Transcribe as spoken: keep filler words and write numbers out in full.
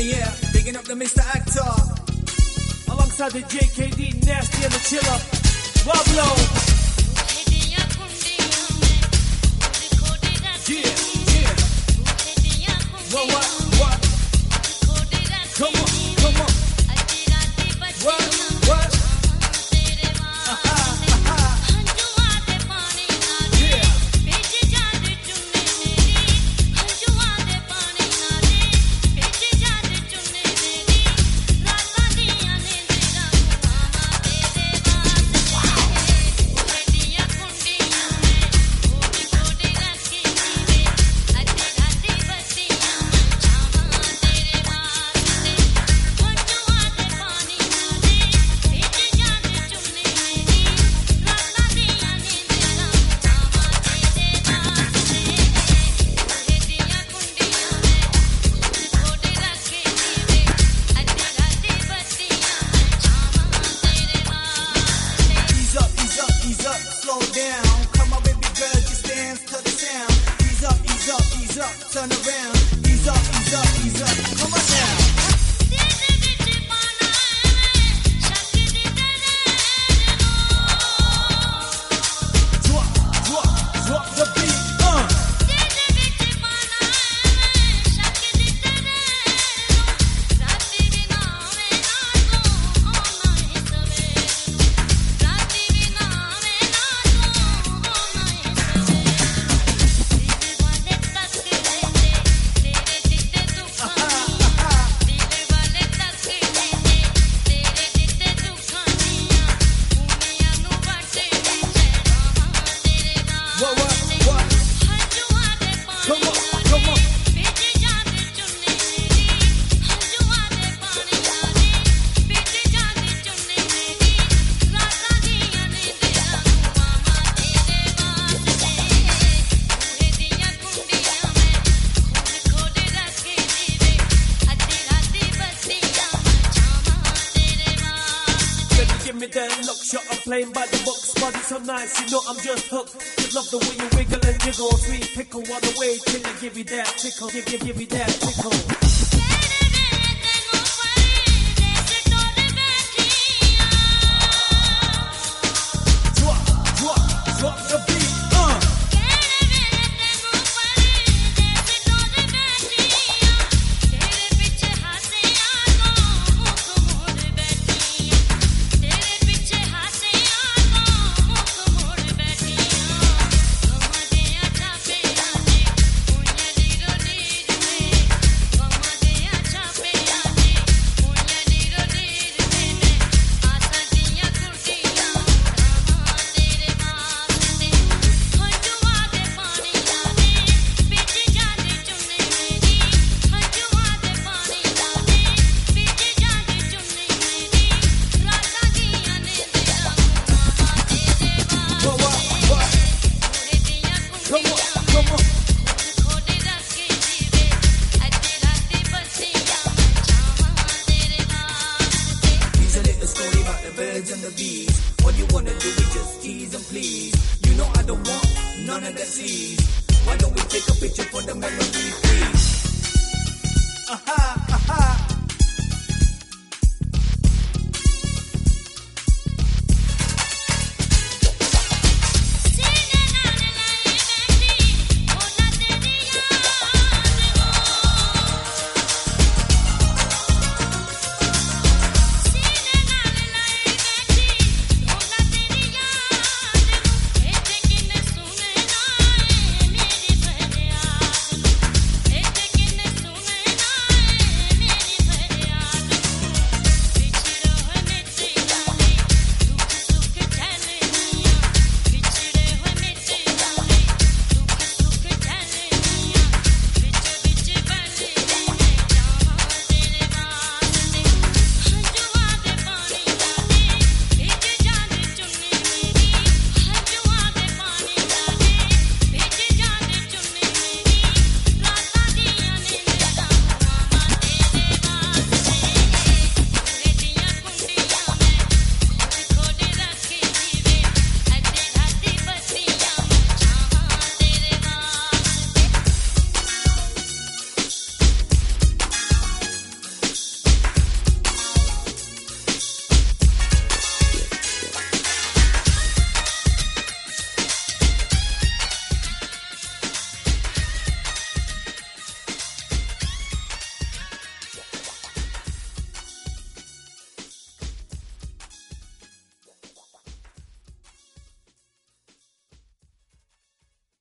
yeah, bigging up the Mister Actor. Alongside the J K D, Nasty and the Chiller. Pablo. Yeah, yeah. What, what, what? Come on, come on. What, what? Uh-huh, uh-huh. Yeah. Turn around, ease up, ease up, ease up. Come on now. Drop, drop, drop the beat. Uh. Then look, shut up, playing by the books. Body so nice, you know I'm just hooked. Just love the way you wiggle and jiggle. Sweet pickle all the way till I give you that tickle. Give, give, give you that tickle. Drop, drop, drop the beat. Uh. And the bees. All you wanna do is just tease and please. You know I don't want none of that sleaze. Why don't we take a picture for the memory, please? Aha!